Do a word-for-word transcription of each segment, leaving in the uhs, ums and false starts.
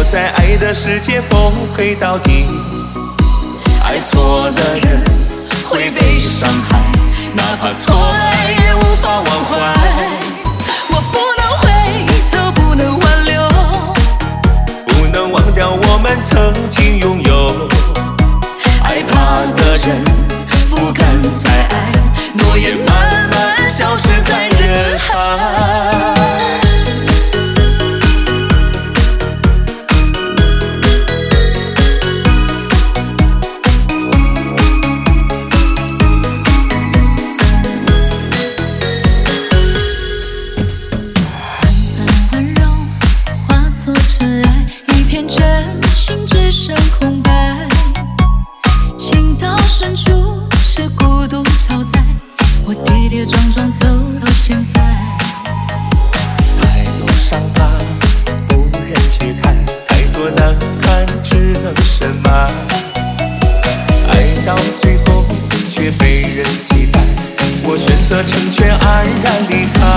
在爱的世界奉陪到底。爱错了人会被伤害，哪怕错爱也无法忘怀。我不能回头，不能挽留，不能忘掉我们曾经拥有。害怕的人不敢再爱，诺言慢慢消失在人海。择成全，安然离开。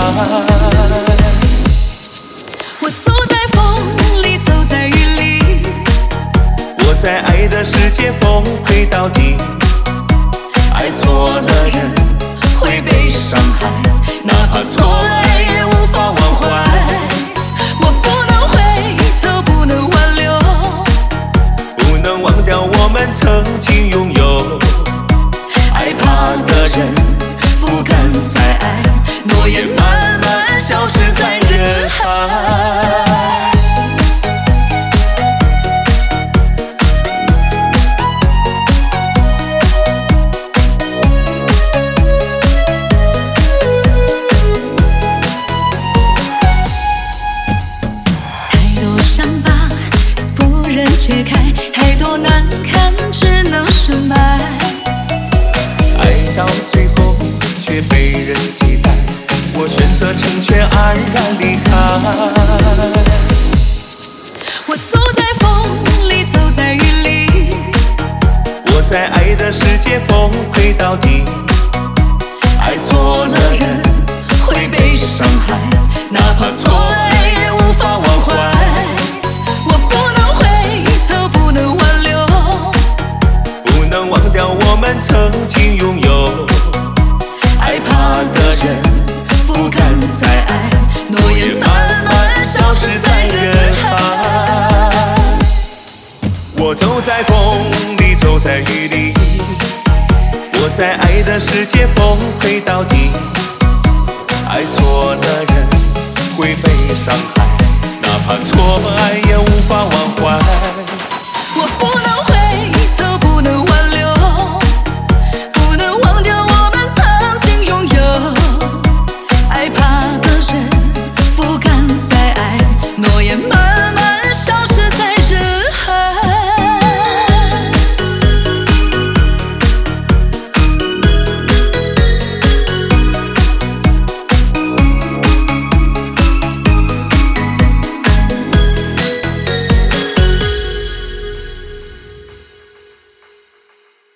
我走在风里，走在雨里，我在爱的世界奉陪到底。爱错了人会被伤害，哪怕错爱也无法忘怀。我不能回头，不能挽留，不能忘掉我们曾经拥有。害怕的人不敢再爱，诺言慢慢消失在人海。太多伤疤不忍揭开，太多难堪只能深埋。爱到最后却被人击败，我选择成全，安然离开。我走在风里，走在雨里，我在爱的世界奉陪到底。爱错了人会被伤害，哪怕错爱也无法忘怀。我不能回头，不能挽留，不能忘掉我们曾经拥有。害怕的人不敢再爱，诺言慢慢消失在人海。我走在风里，走在雨里，我在爱的世界奉陪到底。爱错了人会被伤害，哪怕错爱也无法忘